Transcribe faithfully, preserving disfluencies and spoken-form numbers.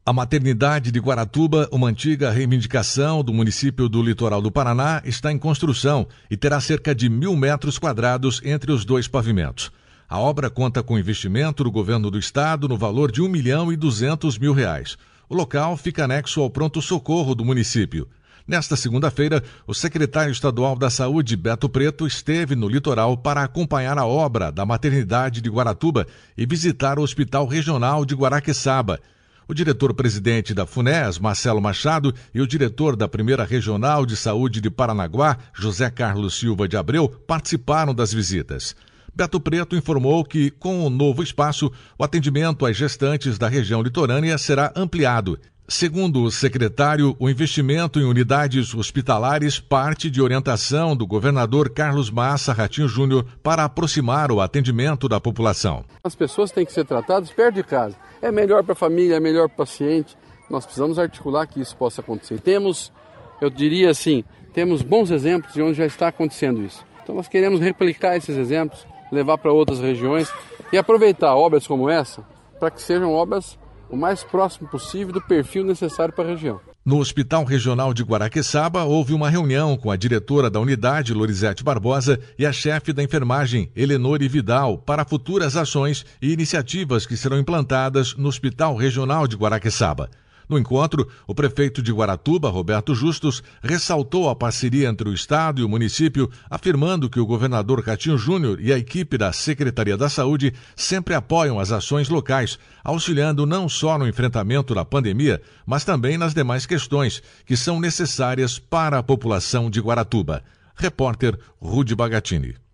A maternidade de Guaratuba, uma antiga reivindicação do município do Litoral do Paraná, está em construção e terá cerca de mil metros quadrados entre os dois pavimentos. A obra conta com investimento do governo do estado no valor de um milhão e duzentos mil reais. O local fica anexo ao pronto-socorro do município. Nesta segunda-feira, o secretário estadual da Saúde, Beto Preto, esteve no litoral para acompanhar a obra da maternidade de Guaratuba e visitar o Hospital Regional de Guaraqueçaba. O diretor-presidente da FUNES, Marcelo Machado, e o diretor da Primeira Regional de Saúde de Paranaguá, José Carlos Silva de Abreu, participaram das visitas. Beto Preto informou que, com o novo espaço, o atendimento às gestantes da região litorânea será ampliado. Segundo o secretário, o investimento em unidades hospitalares parte de orientação do governador Carlos Massa Ratinho Júnior para aproximar o atendimento da população. As pessoas têm que ser tratadas perto de casa. É melhor para a família, é melhor para o paciente. Nós precisamos articular que isso possa acontecer. Temos, eu diria assim, temos bons exemplos de onde já está acontecendo isso. Então nós queremos replicar esses exemplos, levar para outras regiões e aproveitar obras como essa para que sejam obras o mais próximo possível do perfil necessário para a região. No Hospital Regional de Guaraqueçaba, houve uma reunião com a diretora da unidade, Lorizete Barbosa, e a chefe da enfermagem, Elenore Vidal, para futuras ações e iniciativas que serão implantadas no Hospital Regional de Guaraqueçaba. No encontro, o prefeito de Guaratuba, Roberto Justus, ressaltou a parceria entre o Estado e o município, afirmando que o governador Ratinho Júnior e a equipe da Secretaria da Saúde sempre apoiam as ações locais, auxiliando não só no enfrentamento da pandemia, mas também nas demais questões que são necessárias para a população de Guaratuba. Repórter Rudy Bagatini.